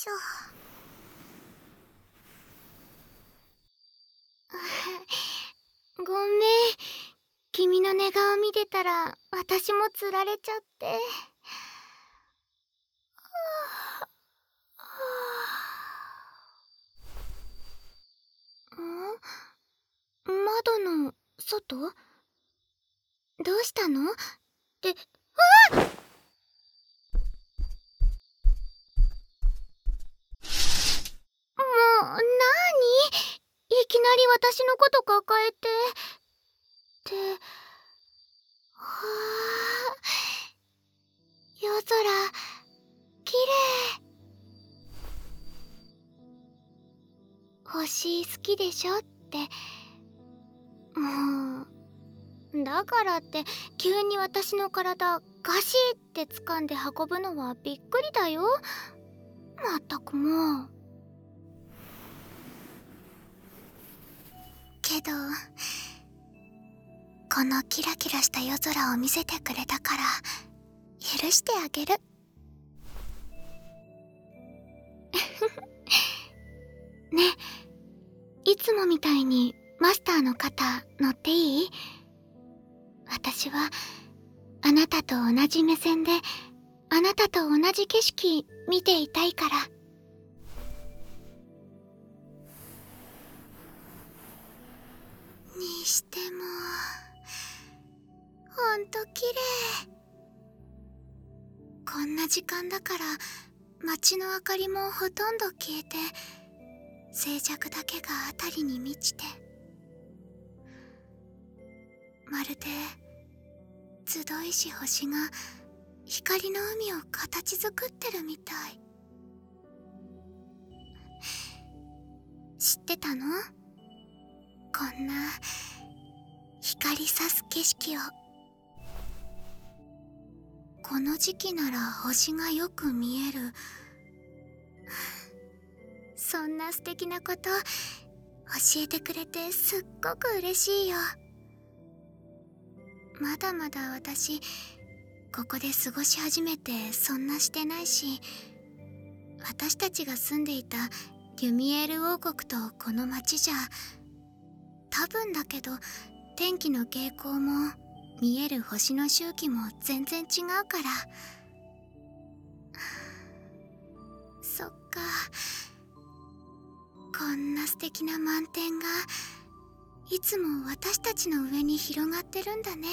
しょ。ごめん。君の寝顔見てたら私もつられちゃって。窓の外？どうしたの？で、もう、なーに？いきなり私のこと抱えて。はあ、夜空、きれい。星好きでしょって。もう、だからって急に私の体ガシって掴んで運ぶのはびっくりだよ。まったくもう。けど、このキラキラした夜空を見せてくれたから許してあげる。ね、いつもみたいにマスターの肩乗っていい？私はあなたと同じ目線であなたと同じ景色見ていたいから。にしてもほんと綺麗。こんな時間だから街の明かりもほとんど消えて静寂だけが辺りに満ちて、まるで集いし星が光の海を形作ってるみたい。知ってたの？こんな光さす景色を。この時期なら星がよく見える。そんな素敵なこと教えてくれてすっごく嬉しいよ。まだまだ私ここで過ごし始めてそんなしてないし、私たちが住んでいたリュミエール王国とこの街じゃ多分だけど天気の傾向も見える星の周期も全然違うから。そっか、こんな素敵な満天がいつも私たちの上に広がってるんだね。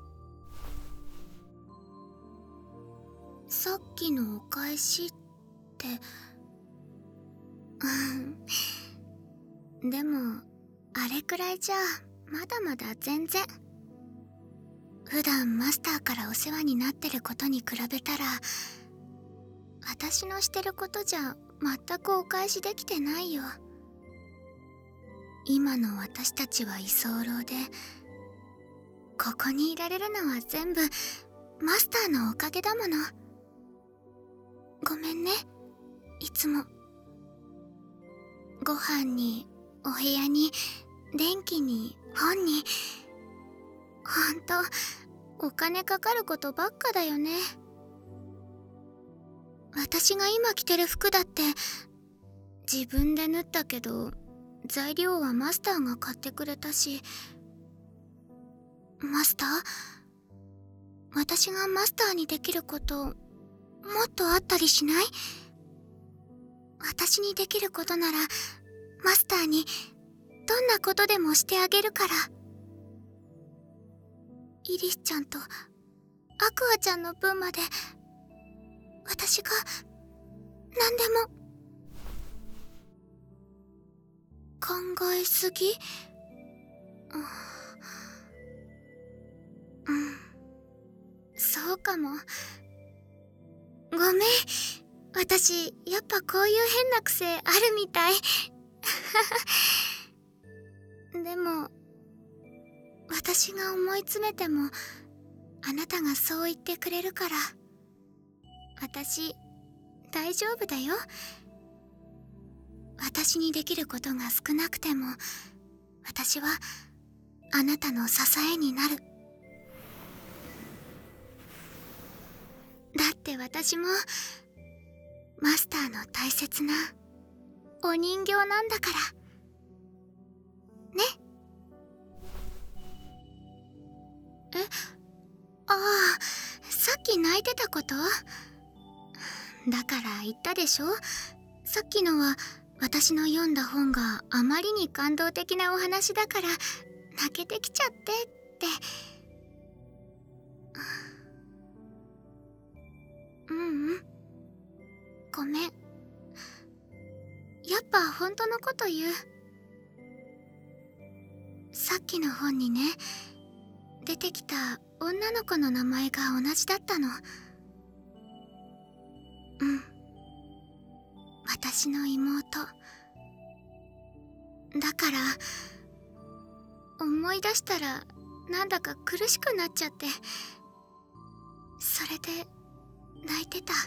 さっきのお返しってでもあれくらいじゃまだまだ全然。普段マスターからお世話になってることに比べたら私のしてることじゃ全くお返しできてないよ。今の私たちは居候でここにいられるのは全部マスターのおかげだもの。ごめんね、いつも。ご飯にお部屋に電気に本にほんとお金かかることばっかだよね。私が今着てる服だって自分で縫ったけど材料はマスターが買ってくれたし。マスター？私がマスターにできることもっとあったりしない？私にできることならマスターにどんなことでもしてあげるから。イリスちゃんとアクアちゃんの分まで私が何でも。考えすぎ？そうかも。ごめん、私やっぱこういう変な癖あるみたい。でも私が思い詰めてもあなたがそう言ってくれるから私大丈夫だよ。私にできることが少なくても私はあなたの支えになる。だって私もマスターの大切なお人形なんだからね。ああ、さっき泣いてたこと？だから言ったでしょ、さっきのは私の読んだ本があまりに感動的なお話だから泣けてきちゃってって。ううん、ごめん。やっぱ本当のこと言う。さっきの本にね、出てきた女の子の名前が同じだったの。うん、私の妹だから、思い出したらなんだか苦しくなっちゃって、それで泣いてた。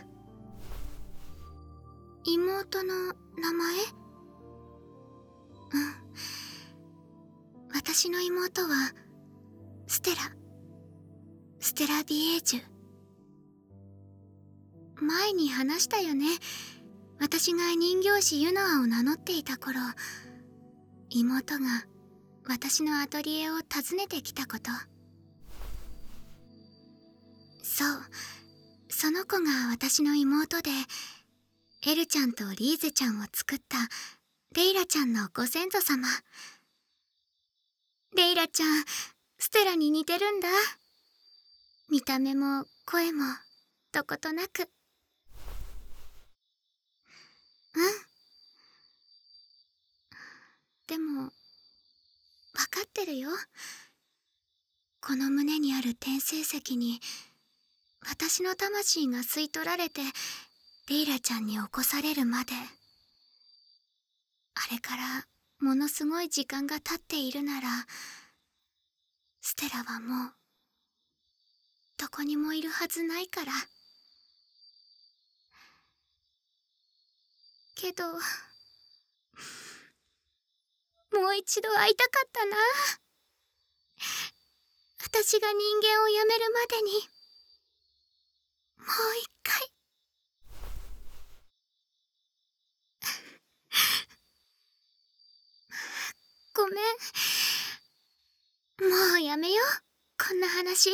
妹の名前？うん、私の妹はステラビエージュ。前に話したよね。私が人形師ユノアを名乗っていた頃、妹が私のアトリエを訪ねてきたこと。そう、その子が私の妹で、エルちゃんとリーゼちゃんを作ったレイラちゃんのご先祖様。レイラちゃん、ステラに似てるんだ。見た目も声もどことなく。うん。でも、わかってるよ。この胸にある転生石に、私の魂が吸い取られて、レイラちゃんに起こされるまで。あれからものすごい時間が経っているなら、ステラはもうどこにもいるはずないから。けど、もう一度会いたかったな。私が人間をやめるまでに、もう一回。ごめん。もうやめよう、こんな話。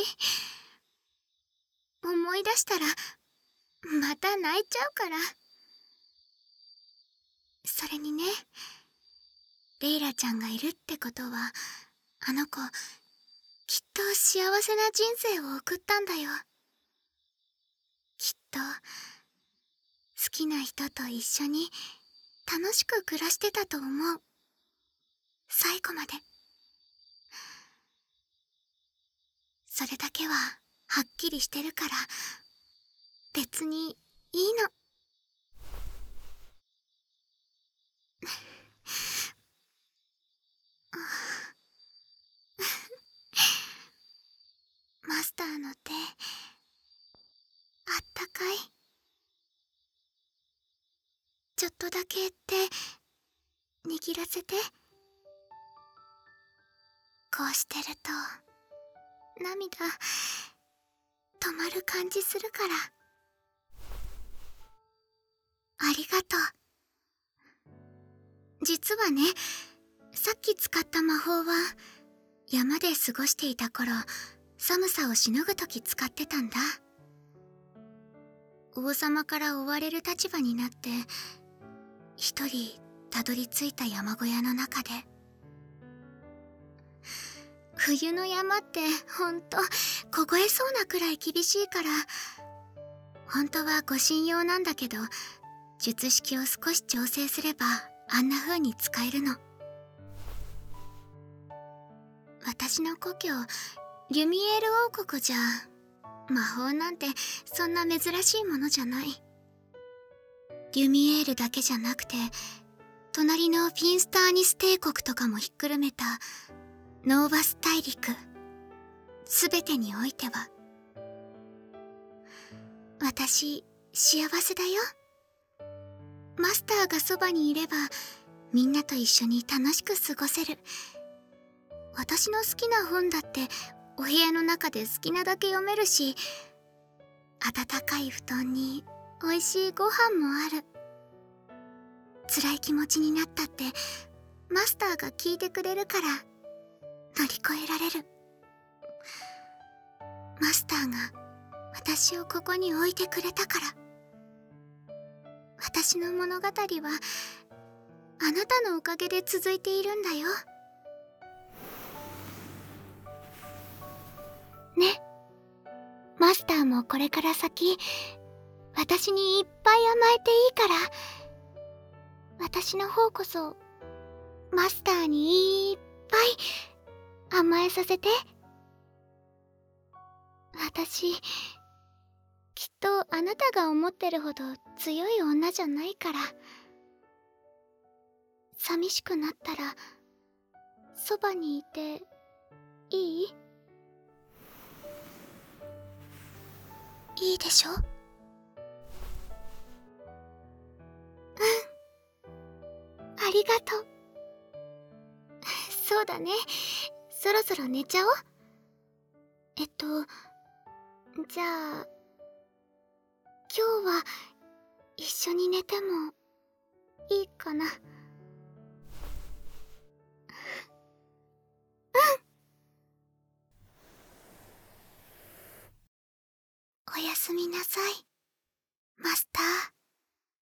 思い出したらまた泣いちゃうから。それにね、レイラちゃんがいるってことは、あの子きっと幸せな人生を送ったんだよ。きっと好きな人と一緒に楽しく暮らしてたと思う。最後まで。それだけははっきりしてるから、別にいいの。マスターの手、あったかい。ちょっとだけ手握らせて。こうしてると涙止まる感じするから。ありがとう。実はね、さっき使った魔法は山で過ごしていた頃、寒さをしのぐとき使ってたんだ。王様から追われる立場になって一人たどり着いた山小屋の中で。冬の山ってほんと凍えそうなくらい厳しいから、本当は護身用なんだけど、術式を少し調整すればあんな風に使えるの。私の故郷リュミエール王国じゃ魔法なんてそんな珍しいものじゃない。リュミエールだけじゃなくて、隣のフィンスターニス帝国とかもひっくるめたノーバス大陸すべてにおいては、私幸せだよ。マスターがそばにいればみんなと一緒に楽しく過ごせる。私の好きな本だってお部屋の中で好きなだけ読めるし、暖かい布団に美味しいご飯もある。辛い気持ちになったってマスターが聞いてくれるから乗り越えられる。マスターが私をここに置いてくれたから。私の物語はあなたのおかげで続いているんだよ。ね。マスターもこれから先私にいっぱい甘えていいから、私の方こそマスターにいっぱい甘えさせて。私きっとあなたが思ってるほど強い女じゃないから、寂しくなったらそばにいていい？いいでしょ？ありがとう。そうだね。そろそろ寝ちゃおう。じゃあ、今日は一緒に寝てもいいかな？おやすみなさい、マスター。